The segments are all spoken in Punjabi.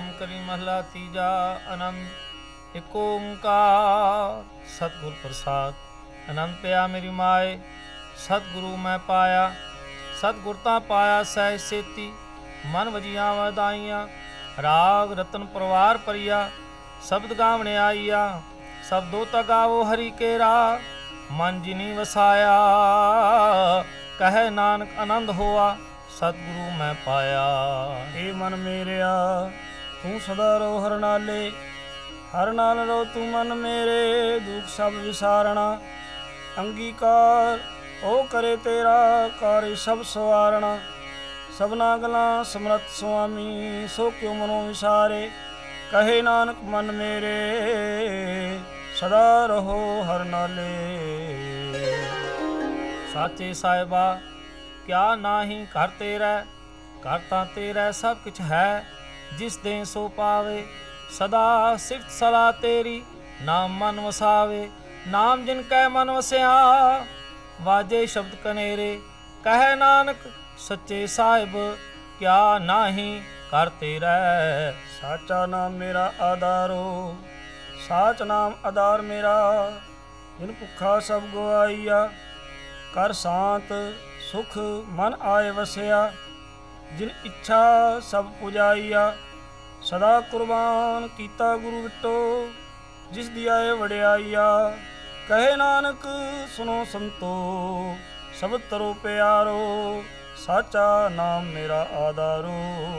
ਰਾਮ ਕਰੀ ਮਹਲਾ ਤੀਜਾ। ਆਨੰਦ ਏਕ ਓੰਕਾਰ ਸਤਿਗੁਰ ਪ੍ਰਸਾਦ। ਆਨੰਦ ਪਿਆ ਮੇਰੀ ਮਾਏ ਸਤਿਗੁਰੂ ਮੈਂ ਪਾਇਆ। ਸਤਿਗੁਰ ਤਾਂ ਪਾਇਆ ਸਹਿ ਸੇਤੀ, ਮਨ ਵਜੀਆਂ ਵਧਾਈਆਂ। ਰਾਗ ਰਤਨ ਪਰਵਾਰ ਪਰਿਆ, ਸ਼ਬਦ ਗਾਵਣੇ ਆਈਆ। ਸ਼ਬਦੋ ਤਾ ਗਾਵੋ ਹਰੀ ਕੇਰਾ, ਮਨ ਜਿਨੀ ਵਸਾਇਆ। ਕਹੈ ਨਾਨਕ ਆਨੰਦ ਹੋਆ, ਸਤਿਗੁਰੂ ਮੈਂ ਪਾਇਆ। ਏ ਮਨ ਮੇਰਿਆ ਤੂੰ ਸਦਾ ਰੋ ਹਰ ਨਾਲੇ, ਹਰ ਨਾਲ ਰੋ ਤੂੰ ਮਨ ਮੇਰੇ। ਦੁਖ ਸਭ ਵਿਸਾਰਣਾ, ਅੰਗੀਕਾਰ ਉਹ ਕਰੇ ਤੇਰਾ, ਕਾਰੇ ਸਭ ਸਵਾਰਣਾ। ਸਭਨਾ ਗਲਾਂ ਸਮਰੱਥ ਸੁਆਮੀ, ਸੋ ਕਿਉ ਮਨੋ ਵਿਸਾਰੇ। ਕਹੇ ਨਾਨਕ ਮਨ ਮੇਰੇ, ਸਦਾ ਰਹੋ ਹਰ ਨਾਲੇ। ਸਾਚੇ ਸਾਹਿਬਾ ਕਿਆ ਨਾਹੀ ਘਰ ਤੇਰਾ, ਘਰ ਤਾਂ ਤੇਰਾ ਸਭ ਕੁਛ ਹੈ। ਜਿਸ ਦੇ ਸੋ ਪਾਵੇ, ਸਦਾ ਸਿਫਤ ਸਲਾਹ ਤੇਰੀ, ਨਾਮ ਮਨ ਵਸਾਵੇ। ਨਾਮ ਜਿਨ ਕੈ ਮਨ ਵਸਿਆ, ਵਾਜੇ ਸ਼ਬਦ ਕਨੇਰੇ। ਕਹੈ ਨਾਨਕ ਸੱਚੇ ਸਾਹਿਬ ਕਿਆ ਨਾਹੀ ਘਰ ਤੇਰਾ। ਸਾਚਾ ਨਾਮ ਮੇਰਾ ਆਧਾਰੋ, ਸਾਚ ਨਾਮ ਆਧਾਰ ਮੇਰਾ। ਜਿਨ ਭੁੱਖਾ ਸਭ ਗਵਾਈਆ, ਕਰ ਸ਼ਾਂਤ ਸੁਖ ਮਨ ਆਏ ਵਸਿਆ। ਜਿਨ ਇੱਛਾ ਸਭ ਪੁਜਾਈਆ, ਸਦਾ ਕੁਰਬਾਨ ਕੀਤਾ ਗੁਰੂ ਵਿਟੋ। ਜਿਸ ਦੀ ਆਏ ਵਡਿਆਈਆ, ਕਹੇ ਨਾਨਕ ਸੁਨੋ ਸੰਤੋ। ਸਭ ਤਰੋ ਪਿਆਰੋ, ਸਾਚਾ ਨਾਮ ਮੇਰਾ ਆਧਾਰੋ।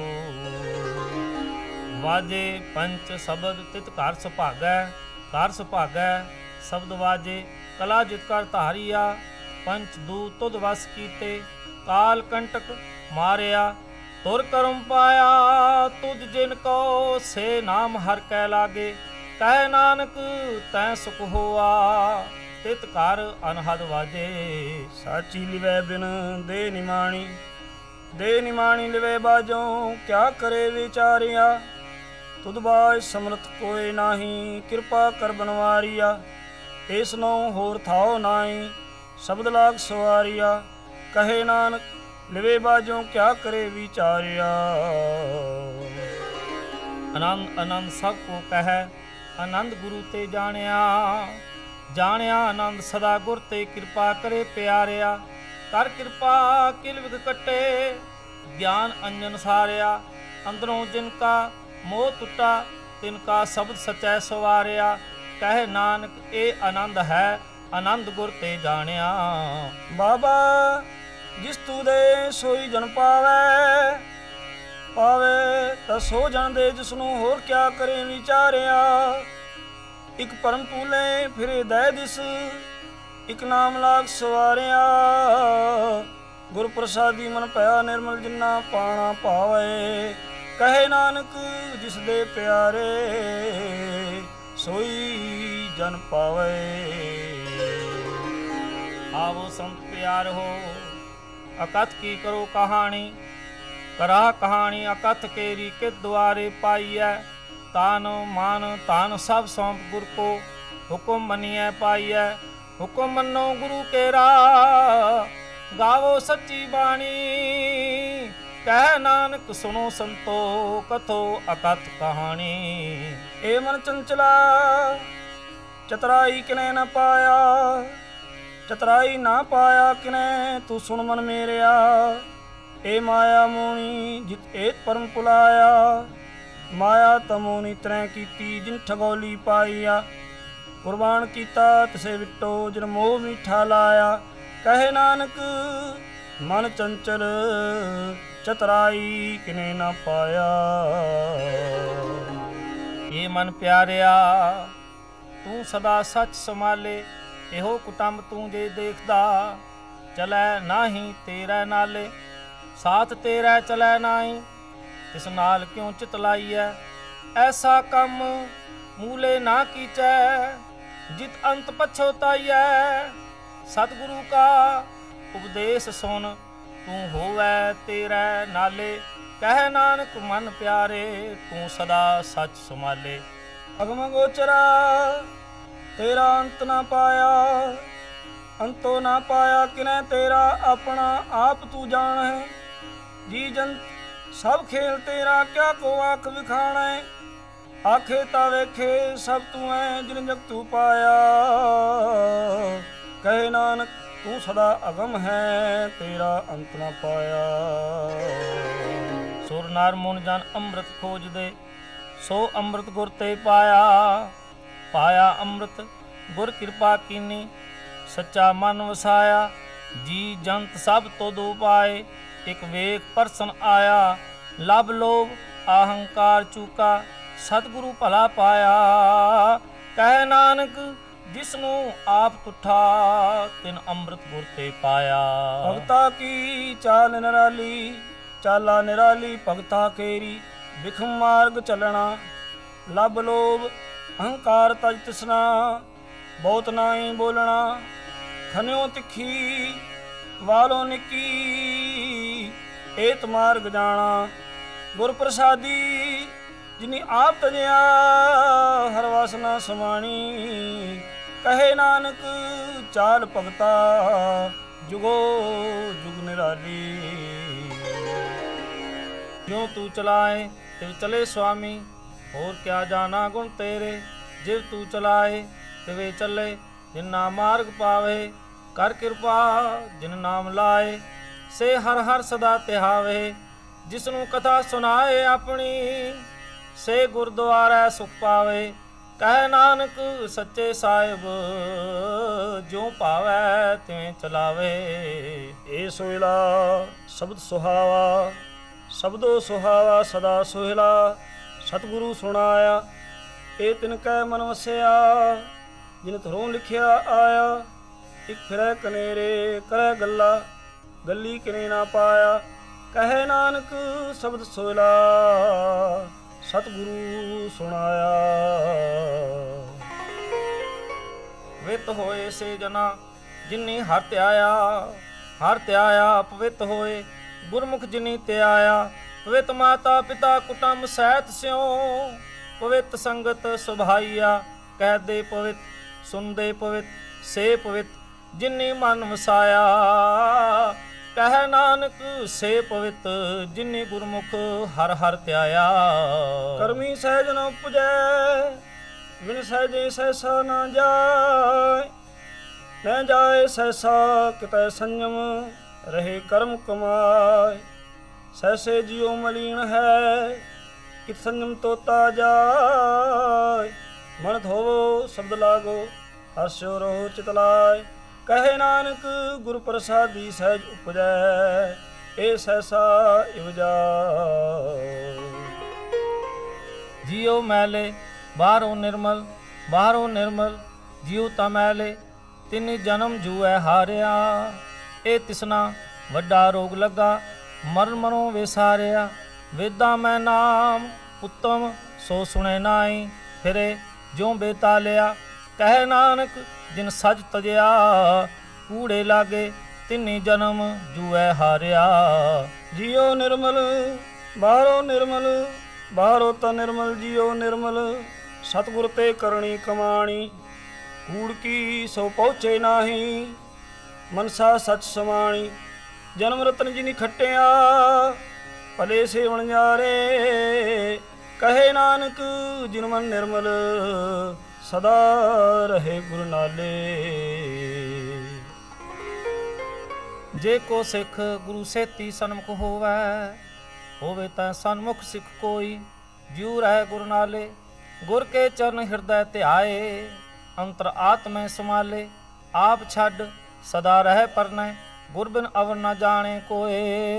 ਵਾਜੇ ਪੰਚ ਸ਼ਬਦ ਤਿਤ ਘਰ ਸੁਭਾਗੈ, ਘਰ ਸੁਭਾਗੈ ਸ਼ਬਦ ਵਾਜੇ। ਕਲਾ ਜਿਤ ਕਰ ਧਾਰੀਆ, ਪੰਚ ਦੂਤ ਤੁਧ ਵਸ ਕੀਤੇ। ਕਾਲ ਕੰਟਕ ਮਾਰਿਆ, ਤੁਰ ਕਰਮ ਪਾਇਆ। ਤੁਧ ਜਿਨ ਕੋ ਸੇ ਨਾਮ ਹਰ ਕੈ ਲਾਗੇ। ਕਹਿ ਨਾਨਕ ਤੈ ਸੁਖ ਹੋਆ, ਤਿਤ ਘਰ ਅਨਹਦ ਵਾਜੇ। ਸਾਚੀ ਲਿਵੈ ਬਿਨ ਦੇ ਨਿਮਾਣੀ, ਦੇ ਨਿਮਾਣੀ ਲਿਵੈ ਬਾਜੋਂ। ਕਿਆ ਕਰੇ ਵਿਚਾਰਿਆ, ਤੁਧ ਬਾਝ ਸਮਰਥ ਕੋਇ ਨਾਹੀ। ਕਿਰਪਾ ਕਰ ਬਨਵਾਰੀਆ, ਏਸ ਨੋ ਹੋਰ ਥਾਉ ਨਾਹੀ। ਸ਼ਬਦ ਲਾਗ ਸਵਾਰੀਆ, ਕਹੇ ਨਾਨਕ ਲਿਵੇ ਬਾਜੋਂ। ਕਿਆ ਕਰੇ ਵਿਚਾਰਿਆ। ਆਨੰਦ ਆਨੰਦ ਸਭ ਕੋ ਕਹਿ, ਆਨੰਦ ਗੁਰੂ ਤੇ ਜਾਣਿਆ। ਜਾਣਿਆ ਆਨੰਦ ਸਦਾ ਗੁਰ ਤੇ, ਕਿਰਪਾ ਕਰੇ ਪਿਆਰਿਆ। ਕਰ ਕਿਰਪਾ ਕਿਲ ਵਿਗ ਕੱਟੇ, ਗਿਆਨ ਅੰਜਨ ਸਾਰਿਆ। ਅੰਦਰੋਂ ਜਿਨ ਕਾ ਮੋਹ ਟੁੱਟਾ, ਤਿਨ ਕਾ ਸ਼ਬਦ ਸਚੈ ਸਵਾਰਿਆ। ਕਹਿ ਨਾਨਕ ਇਹ ਆਨੰਦ ਹੈ, ਆਨੰਦ ਗੁਰ ਤੇ ਜਾਣਿਆ। ਬਾਬਾ ਜਿਸ ਤੂ ਦੇ ਸੋਈ ਜਨ ਪਾਵੈ, ਪਾਵੇ ਤਾਂ ਸੋ ਜਨ ਦੇ। ਜਿਸਨੂੰ ਹੋਰ ਕਿਆ ਕਰੇ ਵਿਚਾਰਿਆ। ਇੱਕ ਪਰਮ ਪੂਲੇ ਫਿਰੇ ਦੈ ਦਿਸ, ਇੱਕ ਨਾਮ ਲਾਗ ਸਵਾਰਿਆ। ਗੁਰ ਪ੍ਰਸਾਦੀ ਮਨ ਭਇਆ ਨਿਰਮਲ, ਜਿਨਾ ਪਾਣਾ ਭਾਵੇ। ਕਹੇ ਨਾਨਕ ਜਿਸ ਦੇ ਪਿਆਰੇ, ਸੋਈ ਜਨ ਪਾਵੇ। ਆਵੋ ਸੰਤ ਪਿਆਰ ਹੋ, ਅਕਥ ਕੀ ਕਰੋ ਕਹਾਣੀ। ਕਰਾ ਕਹਾਣੀ ਅਕਥ ਕੇਰੀ, ਕਿਤ ਦੁਆਰੇ ਪਾਈਐ। ਤਾਨ ਮਾਨ ਤਾਨ ਸਭ ਸੌਂਪ ਗੁਰ ਕੋ, ਹੁਕਮ ਮੰਨੀਐ ਪਾਈਐ। ਹੁਕਮ ਮੰਨੋ ਗੁਰੂ ਕੇਰਾ, ਗਾਵੋ ਸੱਚੀ ਬਾਣੀ। ਕਹਿ ਨਾਨਕ ਸੁਨੋ ਸੰਤੋ, ਕਥੋ ਅਕਥ ਕਹਾਣੀ। ਏ ਮਨ ਚੰਚਲਾ ਚਤਰਾਈ ਕਿਨੇ ਨ ਪਾਇਆ, ਚਤਰਾਈ ਨਾ ਪਾਇਆ ਕਿਨੇ। ਤੂੰ ਸੁਣ ਮਨ ਮੇਰਿਆ, ਏ ਮਾਇਆ ਮੋਣੀ ਜਿਤ ਏਤ ਪਰਮ ਪੁਲਾਇਆ। ਮਾਇਆ ਤਮੋਨੀ ਤਰੈ ਕੀਤੀ, ਜਿਨ ਠਗੋਲੀ ਪਾਈਆ। ਕੁਰਬਾਨ ਕੀਤਾ ਤਿਸੇ ਵਿਟੋ, ਜਿਨ ਮੋਹ ਮੀਠਾ ਲਾਇਆ। ਕਹੇ ਨਾਨਕ ਮਨ ਚੰਚਲ ਚਤਰਾਈ ਕਿਨੇ ਨਾ ਪਾਇਆ। ਏ ਮਨ ਪਿਆਰਿਆ ਤੂੰ ਸਦਾ ਸੱਚ ਸੰਭਾਲੇ। ਇਹੋ ਕੁਟੰਬ ਤੂੰ ਜੇ ਦੇਖਦਾ, ਚਲੈ ਨਾਹੀ ਤੇਰੇ ਨਾਲੇ। ਸਾਥ ਤੇਰਾ ਚਲੈ ਨਾਹੀ, ਤਿਸ ਨਾਲ ਕਿਉ ਚਿਤ ਲਾਈਐ। ਐਸਾ ਕੰਮ ਮੂਲੇ ਨਾ ਕੀਚੈ, ਜਿਤ ਅੰਤ ਪਛੋਤਾਈਐ। ਸਤਿਗੁਰੂ ਕਾ ਉਪਦੇਸ਼ ਸੁਨ, ਤੂੰ ਹੋਵੈ ਤੇਰੇ ਨਾਲੇ। ਕਹਿ ਨਾਨਕ ਮਨ ਪਿਆਰੇ, ਤੂੰ ਸਦਾ ਸੱਚ ਸੰਭਾਲੇ। ਅਗਮ ਗੋਚਰਾ ਤੇਰਾ ਅੰਤ ਨਾ ਪਾਇਆ, ਅੰਤੋ ਨਾ ਪਾਇਆ ਕਿਨੈ ਤੇਰਾ। ਆਪਣਾ ਆਪ ਤੂੰ ਜਾਣ ਹੈ, ਜੀ ਜੰਤ ਸਭ ਖੇਲ ਤੇਰਾ ਕਿਆ ਕੋ ਆਖ ਵਿਖਾਣੈ, ਆਖੇ ਤਾਂ ਵੇਖੇ ਸਭ ਤੂੰ ਐ ਜਿਨ ਜਗ ਤੂੰ ਪਾਇਆ। ਕਹੇ ਨਾਨਕ ਤੂੰ ਸਦਾ ਅਗਮ ਹੈ, ਤੇਰਾ ਅੰਤ ਨਾ ਪਾਇਆ। ਸੁਰ ਨਰ ਮੁਨ ਜਨ ਅੰਮ੍ਰਿਤ ਖੋਜਦੇ, ਸੋ ਅੰਮ੍ਰਿਤ ਗੁਰ ਤੇ ਪਾਇਆ। ਪਾਇਆ ਅੰਮ੍ਰਿਤ ਗੁਰ ਕਿਰਪਾ ਕੀਨੀ, ਸੱਚਾ ਮਨ ਵਸਾਇਆ। ਜੀ ਜੰਤ ਸਭ ਤੁਧ ਉਪਾਏ, ਇਕ ਵੇਖ ਪਰਸਨ ਆਇਆ। ਲਭ ਲੋਭ ਅਹੰਕਾਰ ਚੂਕਾ, ਸਤਿਗੁਰੂ ਭਲਾ ਪਾਇਆ। ਕਹਿ ਨਾਨਕ ਜਿਸਨੂੰ ਆਪ ਤੁਠਾ, ਤਿਨ ਅੰਮ੍ਰਿਤ ਗੁਰ ਤੇ ਪਾਇਆ। ਭਗਤਾ ਕੀ ਚਾਲ ਨਿਰਾਲੀ, ਚਾਲਾ ਨਿਰਾਲੀ ਭਗਤਾ ਕੇਰੀ। ਬਿਖਮ ਮਾਰਗ ਚੱਲਣਾ, ਲਭ ਲੋਭ ਅਹੰਕਾਰ ਤਜ ਤਿਸਨਾ। ਬਹੁਤ ਨਾਹੀ ਬੋਲਣਾ, ਖਨਿਓ ਤਿੱਖੀ ਵਾਲੋ ਨਿੱਕੀ। ਏਤ ਮਾਰਗ ਜਾਣਾ ਗੁਰ ਪ੍ਰਸਾਦੀ, ਜਿਨੀ ਆਪ ਤਜਿਆ ਹਰ ਵਾਸਨਾ ਸਮਾਣੀ। ਕਹੇ ਨਾਨਕ ਚਾਲ ਭਗਤਾ, ਜੁਗੋ ਜੁਗ ਨਿਰਾਲੀ। ਜਿਉ ਤੂੰ ਚਲਾਏ ਤਿਵ ਚਲੇ ਸੁਆਮੀ, ਹੋਰ ਕਿਆ ਜਾਣਾ ਗੁਣ ਤੇਰੇ। ਜਿਵ ਤੂੰ ਚਲਾਏ ਤਿਵੇ ਚੱਲੇ, ਜਿਨ ਨਾਮ ਮਾਰਗ ਪਾਵੇ। ਕਰ ਕਿਰਪਾ ਜਿਨ ਨਾਮ ਲਾਏ, ਸੇ ਹਰ ਹਰ ਸਦਾ ਤਿਹਾਵੇ। ਜਿਸਨੂੰ ਕਥਾ ਸੁਣਾਏ ਆਪਣੀ, ਸੇ ਗੁਰਦੁਆਰੇ ਸੁਖ ਪਾਵੇ। ਕਹਿ ਨਾਨਕ ਸੱਚੇ ਸਾਹਿਬ, ਜਿਉ ਭਾਵੈ ਤਿਵੇਂ ਚਲਾਵੇ। ਏ ਸੋਹਿਲਾ ਸ਼ਬਦ ਸੁਹਾਵਾ, ਸ਼ਬਦੋ ਸੁਹਾਵਾ ਸਦਾ ਸੋਹਿਲਾ। ਸਤਿਗੁਰੂ ਸੁਣਾਇਆ ਇਹ ਤਿਨ ਕੈ ਮਨ ਵਸਿਆ, ਜਿਨ ਥਰੋਂ ਲਿਖਿਆ ਆਇਆ। ਇਕ ਫਿਰੈ ਕਨੇਰੇ ਕਰੈ ਗੱਲਾ, ਗੱਲੀ ਕਿਨੇ ਨਾ ਪਾਇਆ। ਕਹੇ ਨਾਨਕ ਸ਼ਬਦ ਸੋਹਿਲਾ, ਸਤਿਗੁਰੂ ਸੁਣਾਇਆ। ਪਵਿੱਤ ਹੋਏ ਸੇ ਜਨਾ, ਜਿਨੀ ਹਰ ਧਿਆਇਆ। ਹਰ ਧਿਆਇਆ ਪਵਿੱਤ ਹੋਏ, ਗੁਰਮੁਖ ਜਿਨੀ ਧਿਆਇਆ। ਪਵਿੱਤ ਮਾਤਾ ਪਿਤਾ ਕੁਟੰਬ ਸਹਿਤ ਸਿਉ, ਪਵਿੱਤ ਸੰਗਤ ਸੁਭਾਈਆ। ਕਹਿਦੇ ਪਵਿੱਤ ਸੁਨਦੇ ਪਵਿੱਤ, ਸੇ ਪਵਿੱਤ ਜਿਨੀ ਮਨ ਵਸਾਇਆ। ਕਹਿ ਨਾਨਕ ਸੇ ਪਵਿੱਤ, ਜਿਨੀ ਗੁਰਮੁਖ ਹਰ ਹਰ ਧਿਆਇਆ। ਕਰਮੀ ਸਹਿਜ ਨ ਉਪਜੈ, ਬਿਨ ਸਹਿਜੇ ਸਹਿਸਾ ਨਾ ਜਾਏ। न जाए सहसा कितै संयम, रहे कर्म कमाए। सहसे जियो मलीन है, कित संयम तोता जाए। मन धोवो शब्द लागो, हर्षो रहो चितलाए। कहे नानक गुरु प्रसादी सहज उपजै, ए सहसा इवजा। जियो मैले बाहरों निर्मल, बाहरों निर्मल जियो ता मैले। ਤਿੰਨੀ ਜਨਮ ਜੂਐ ਹਾਰਿਆ, ਇਹ ਤਿਸਨਾ ਵੱਡਾ ਰੋਗ ਲੱਗਾ। ਮਰਨ ਮਨੋਂ ਵਿਸਾਰਿਆ, ਵੇਦਾਂ ਮੈਂ ਨਾਮ ਉੱਤਮ ਸੋ ਸੁਣੇ ਨਾਈ। ਫਿਰੇ ਜਿਉ ਬੇਤਾਲਿਆ, ਕਹਿ ਨਾਨਕ ਜਿਨ ਸੱਚ ਤਜਿਆ। ਕੂੜੇ ਲਾਗੇ ਤਿੰਨੀ ਜਨਮ ਜੂਐ ਹਾਰਿਆ। ਜਿਉ ਨਿਰਮਲ ਬਾਹਰੋਂ ਨਿਰਮਲ, ਬਾਹਰੋਂ ਤਾਂ ਨਿਰਮਲ ਜਿਉ ਨਿਰਮਲ। ਸਤਿਗੁਰ ਤੇ ਕਰਨੀ ਕਮਾਣੀ, ਕੂੜ ਕੀ ਸੋ ਪਹੁੰਚੇ ਨਾਹੀ। ਮਨਸਾ ਸੱਚ ਸਮਾਣੀ, ਜਨਮ ਰਤਨ ਜਿਨੀ ਖੱਟਿਆ। ਭਲੇ ਸੇਵਣ ਜਾਰੇ, ਕਹੇ ਨਾਨਕ ਜਿਨ ਮਨ ਨਿਰਮਲ। ਸਦਾ ਰਹੇ ਗੁਰ ਨਾਲੇ। ਜੇ ਕੋ ਸਿੱਖ ਗੁਰੂ ਸੇਤੀ ਸਨਮੁਖ ਹੋਵੈ, ਹੋਵੇ ਤਾਂ ਸਨਮੁਖ ਸਿੱਖ ਕੋਈ। ਜਿਉ ਰਹਿ ਗੁਰ ਨਾਲੇ, ਗੁਰ ਕੇ ਚਰਨ ਹਿਰਦੈ ਧਿਆਏ। ਅੰਤਰ ਆਤਮੈ ਸਮਾਲੇ, ਆਪ ਛੱਡ ਸਦਾ ਰਹਿ ਪਰਨੈ। ਗੁਰ ਬਿਨ ਅਵਰ ਨ ਜਾਣੇ ਕੋਏ।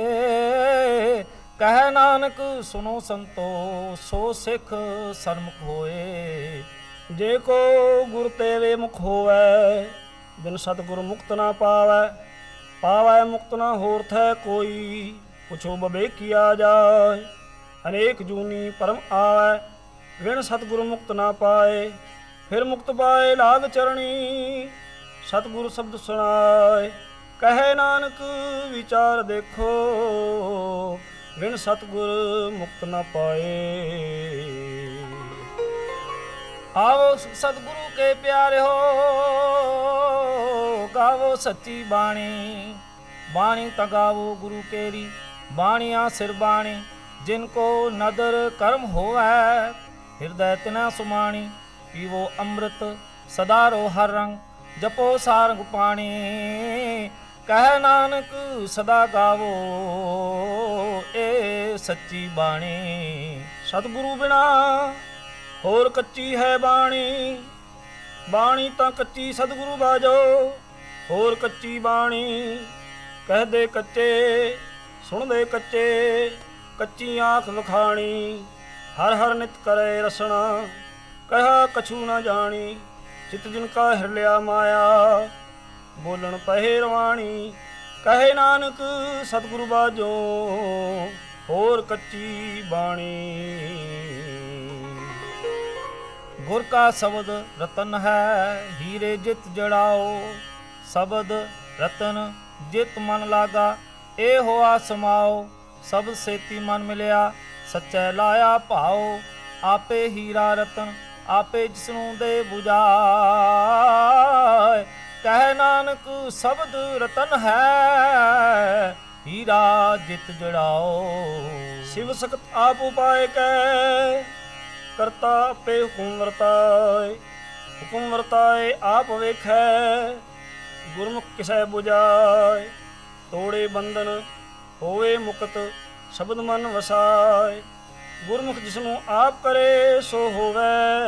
ਕਹਿ ਨਾਨਕ ਸੁਨੋ ਸੰਤੋ, ਸੋ ਸਿੱਖ ਸਨਮੁਖ ਹੋਏ। ਜੇ ਕੋ ਗੁਰ ਤੇ ਵੇ ਮੁਖ ਹੋਵੈ, ਬਿਨ ਸਤਿਗੁਰ ਮੁਕਤ ਨਾ ਪਾਵੈ। ਪਾਵੈ ਮੁਕਤ ਨਾ ਹੋਰ ਥੈ ਕੋਈ, ਪੁੱਛੋ ਬਬੇ ਕੀਆ ਜਾਏ। ਅਨੇਕ ਜੂਨੀ ਪਰਮ ਆਵੈ, ਬਿਨ ਸਤਿਗੁਰ ਮੁਕਤ ਨਾ ਪਾਏ। ਫਿਰ ਮੁਕਤ ਪਾਏ ਲਾਗ ਚਰਣੀ, ਸਤਿਗੁਰ ਸ਼ਬਦ ਸੁਣਾਏ। ਕਹੇ ਨਾਨਕ ਵਿਚਾਰ ਦੇਖੋ, ਬਿਨ ਸਤਿਗੁਰ ਮੁਕਤ ਨਾ ਪਾਏ। ਆਵੋ ਸਤਿਗੁਰੂ ਕੇ ਪਿਆਰਿਓ, ਗਾਵੋ ਸੱਚੀ ਬਾਣੀ। ਬਾਣੀ ਤਾਂ ਗਾਵੋ ਗੁਰੂ ਕੇਰੀ, ਬਾਣੀਆਂ ਸਿਰ ਬਾਣੀ। जिन को नदर कर्म होवै हृदय तिना सुमाणी पीवो अमृत सदा रो हर रंग जपो सारंग पाणी कह नानक सदा गावो ए सच्ची बाणी ਸਤਿਗੁਰੂ ਬਿਨਾ ਹੋਰ ਕੱਚੀ ਹੈ ਬਾਣੀ ਬਾਣੀ ਤਾਂ ਕੱਚੀ ਸਤਿਗੁਰੂ ਬਾਜੋ ਹੋਰ ਕੱਚੀ ਬਾਣੀ ਕਹਦੇ ਕੱਚੇ ਸੁਣਦੇ ਕੱਚੇ ਕੱਚੀ ਆਂਖ ਵਿਖਾਣੀ ਹਰ ਹਰ ਨਿਤ ਕਰੇ ਰਸਣਾ ਕਹਾ ਕਛੂ ਨਾ ਜਾਣੀ ਚਿਤ ਜਿਨ ਕਾ ਹਿਰ ਲਿਆ ਮਾਇਆ ਬੋਲਣ ਪਹੇ ਰਵਾਣੀ ਕਹੇ ਨਾਨਕ ਸਤਿਗੁਰੂ ਬਾਜੋ ਹੋਰ ਕੱਚੀ ਬਾਣੀ गुर का शब्द रतन है हीरे जित जड़ाओ शब्द रतन जित मन लागा ए होआ समाओ शब्द सेती मन मिलिया सच्चे लाया भाओ आपे हीरा रतन आपे जिसनों दे बुझाए कह नानक शब्द रतन है हीरा जित जड़ाओ शिव सकत आप उपाय कै ਕਰਤਾ ਆਪੇ ਹੁਕਮ ਵਰਤਾਏ ਆਪ ਵੇਖੈ ਗੁਰਮੁਖ ਕਿਸੈ 부ਝਾਏ ਤੋੜੇ ਬੰਧਨ ਹੋਵੇ ਮੁਕਤ ਸ਼ਬਦ ਮਨ ਵਸਾਏ ਗੁਰਮੁਖ ਜਿਸਨੂੰ ਆਪ ਕਰੇ ਸੋ ਹੋਵੇ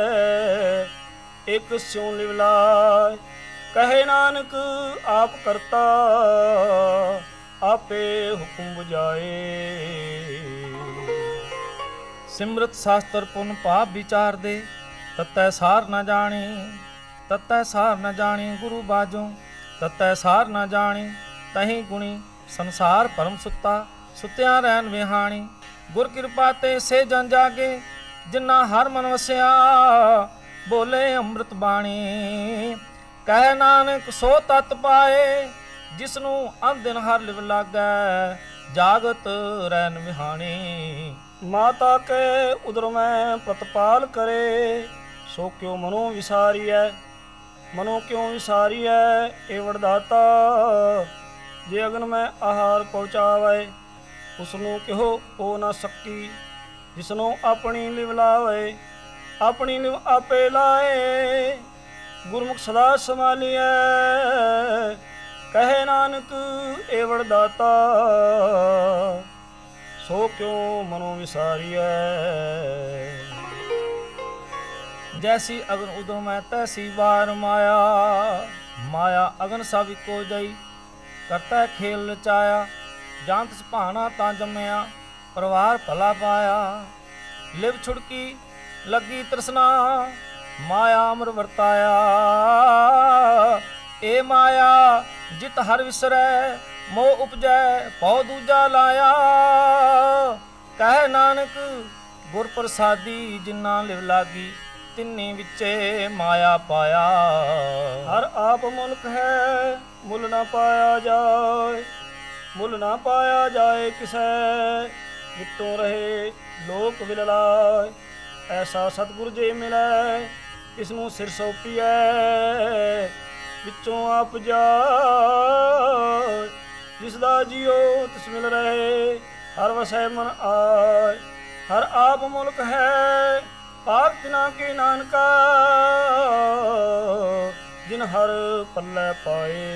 ਇਕ ਸਿਉ ਲਿਵਲਾਏ ਕਹੇ ਨਾਨਕ ਆਪ ਕਰਤਾ ਆਪੇ ਹੁਕਮ 부ਝਾਏ सिमरत शास्त्र पुन पाप विचार दे ततै सार न जानी ततै सार न जानी गुरु बाजों ततै सार न जानी तहीं गुणी संसार परम सुता सुत्या रहन विहाणी गुर कृपा ते से जन जागे जिन्ना हर मन वसिया बोले अमृत बाणी कह नानक सो तत पाए जिसनू अंदिन हर लिव लागै जागत रहन विहाणी माता के उदर में प्रतपाल करे सो क्यों मनो विसारिय मनो क्यों विसारिय ए वरदाता जे अगन में आहार पहुँचावे उसनों क्यों हो न सकी जिसनों अपनी लिव लावे अपनी लिव आपे लाए गुरमुख सदा संभालिए कहे नानक ए वरदाता सो क्यों मनो विसारिय जैसी अगन उदर में तैसी बार माया माया अगन सब को जई करता खेल रचाया जांत सुभाना ता जमया परिवार भला पाया लिव छुड़की लगी तृष्णा माया अमर वरताया ए माया जित हर विसरै मोह उपजै पौ दूजा लाया कह नानक गुर प्रसादी जिन्ना लिव लागी तिन्नी विचे माया पाया हर आप मुल्क है मुल ना पाया जाए मुल ना पाया जाए किसै वित्तों रहे लोक विललाए ऐसा सतगुर जे मिलै इसनू सिर सौंपिए विचों आप जाए जिसदा जियो तिस मिल रहे हर वसै मन आए हर आप मुल्क है पाक तिना के नानका जिन हर पल्ले पाए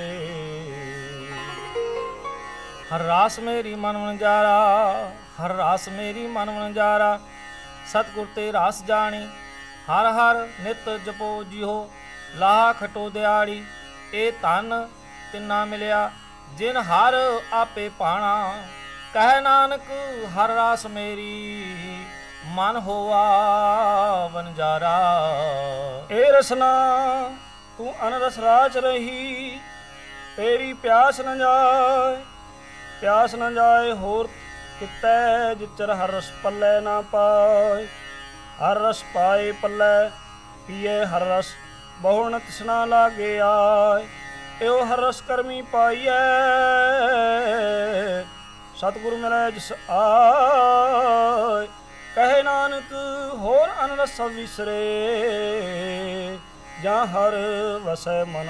हर रास मेरी मन वणजारा हर रास मेरी मन वणजारा सतगुर ते रास जानी हर हर नित जपो जिहो लाह खटो दियाड़ी ए धन तिन्ना मिलिया जिन हर आपे पाणा कह नानक हर रास मेरी मन होवा वनजारा ए रसना तू अनरस राच रही तेरी प्यास न जाए होर कितै जिचर हर रस पल्ले ना पाए हर रस पाए पल्ले पिए हर रस बहु न तिसना लागे आए एओ हर रस करमी पाइए सतगुरु मिले जिस आए कहे नानक होर अनरस सब विसरे ਜਾਂ ਹਰ ਵਸੈ ਮਨ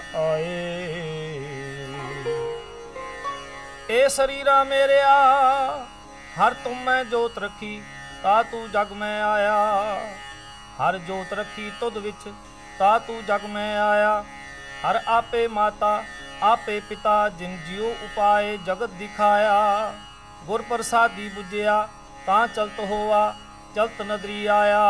ਆਏ। ਇਹ ਸਰੀਰਾ ਮੇਰਿਆ ਹਰ ਤੁਮ ਮੈਂ ਜੋਤ ਰੱਖੀ ਤਾ ਤੂੰ ਜਗ ਮੈਂ ਆਇਆ। ਹਰ ਜੋਤ ਰੱਖੀ ਤੁਧ ਵਿੱਚ ਤਾ ਤੂੰ ਜਗ ਮੈਂ ਆਇਆ। ਹਰ ਆਪੇ ਮਾਤਾ ਆਪੇ ਪਿਤਾ ਜਿਨ ਜਿਉ ਉਪਾਏ ਜਗਤ ਦਿਖਾਇਆ। ਗੁਰ ਪ੍ਰਸਾਦੀ ਬੁਝਿਆ ਤਾਂ ਚਲਤ ਹੋਆ ਚਲਤ ਨਦਰੀ ਆਇਆ।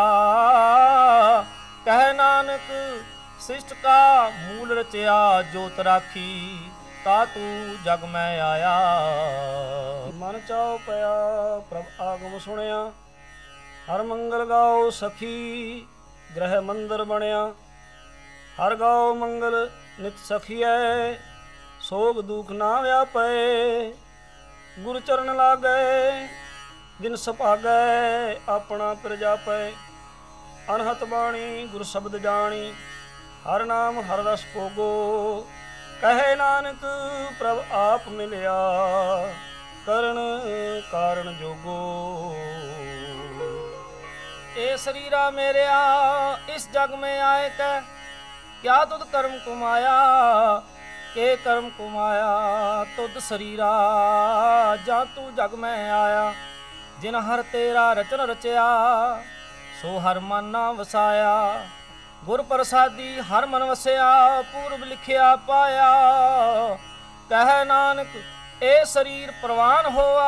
ਕਹਿ ਨਾਨਕ ਸ੍ਰਿਸ਼ਟ ਕਾ ਮੂਲ ਰਚਿਆ ਜੋਤ ਰਾਖੀ ਤਾ ਤੂੰ ਜਗ ਮੈਂ ਆਇਆ। ਮਨ ਚਾਉ ਪਿਆ ਪ੍ਰਭ ਆਗਮ ਸੁਣਿਆ। ਹਰ ਮੰਗਲ ਗਾਓ ਸਖੀ ਗ੍ਰਹਿ ਮੰਦਰ ਬਣਿਆ। ਹਰ ਗਾਓ ਮੰਗਲ ਨਿਤ ਸਖੀਐ ਸੋਗ ਦੁਖ ਨਾ ਵਿਆਪੈ। ਗੁਰ ਚਰਨ ਲਾਗੈ ਜਿਨ ਸੁਭਾਗੈ ਆਪਣਾ ਪ੍ਰਜਾਪੈ। ਅਨਹਤ ਬਾਣੀ ਗੁਰ ਸ਼ਬਦ ਜਾਣੀ ਹਰ ਨਾਮ ਹਰ ਰਸ ਭੋਗੋ। ਕਹੇ ਨਾਨਕ ਪ੍ਰਭ ਆਪ ਮਿਲਿਆ ਕਰਨ ਕਾਰਨ ਜੋਗੋ। ए शरीरा मेरिया इस जग में आए कै क्या तुद कर्म कुमाया। के कर्म कुमाया तुद शरीरा जा तू जग में आया। जिन हर तेरा रचन रचया सो हर मन ना वसाया। गुर प्रसादी हर मन वसया पूर्व लिखिया पाया। कह नानक ए शरीर प्रवान होआ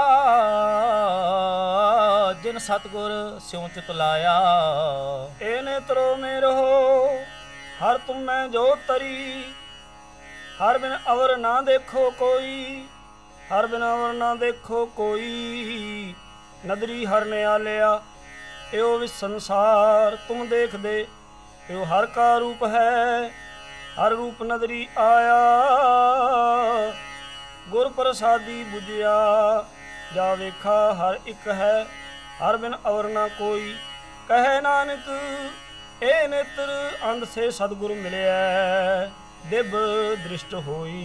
जिन सतगुर स्यों चित लाया। ए नेत्रो में रहो हर तुम में जो तरी। हर बिन अवर ना देखो कोई हर बिन अवर ना देखो कोई। नदरी हर ने आलिया एओ विस संसार तुम देख दे। एओ हर का रूप है हर रूप नदरी आया। गुर प्रसादी बुझिया जा वेखा हर एक है हर बिन अवर ना कोई। कहे नानक ए नेत्र अंध से सतगुर मिलिया दिव दृष्ट होई।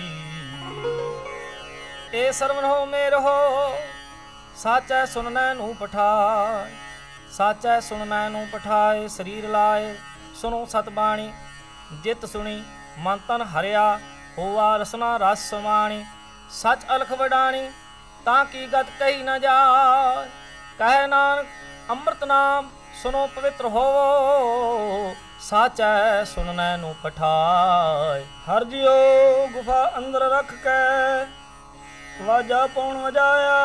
ए सरवण हो मेर हो साचै सुननै नू पठाए। साचै सुननै नू पठाए शरीर लाए। सुनो सतबाणी जित सुनी मन तन हरिया होआ रसना रस समाणी। सच अलख वडाणी ताकि गत कही न जाए। कह नानक अमृत नाम सुनो पवित्र होवो साचै सुननै नू पठाए। हर जियो गुफा अंदर रख के वाजा पौण वजाया।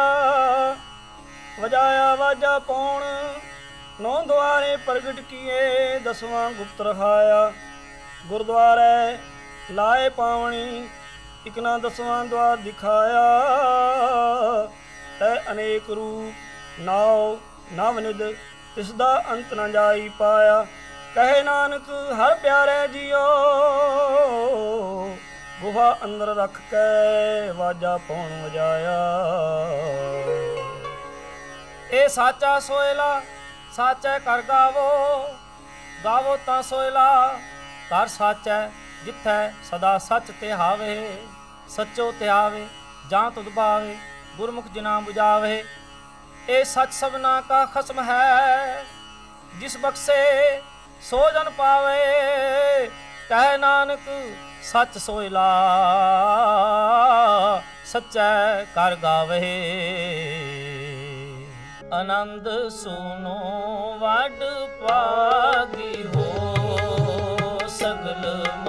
वजाया वाजा पौण नौ द्वारे प्रगट किए दसवां गुप्त रखाया। गुरुद्वारे लाए पावनी इकना दसवां द्वार दिखाया। तै अनेक रूप नाव नवनिध तिसदा अंत न जाई पाया। कहे नानक हर प्यारे जियो गुफा अंदर रख के वाजा पौण वजाया। ए साचा सोयला साचै कर गावो। गावो तां सोयला कर साचै जिथै सदा सच तिहावे। सचो तिहावे जां तुद भावे गुरमुख जिना बुझावे। ए सच सबना का खसम है जिस बख्शे सो जन पावे। कह नानक सच सोयला सच्चै कर गावे। आनंद सुनो वड पागी हो सगल